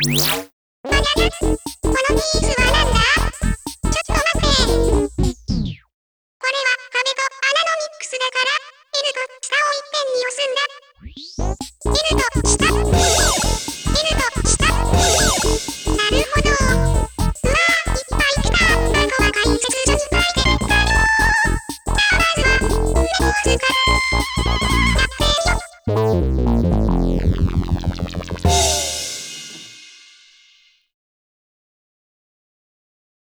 このピースはなんだ？ちょっと待って。これは壁と穴のミックスだから、N と下をいっぺんに押すんだ。N と下。N と下。なるほど。うわー、いっぱい来た。あとは解説順書いてみたよ。じゃあまずは、上の図から。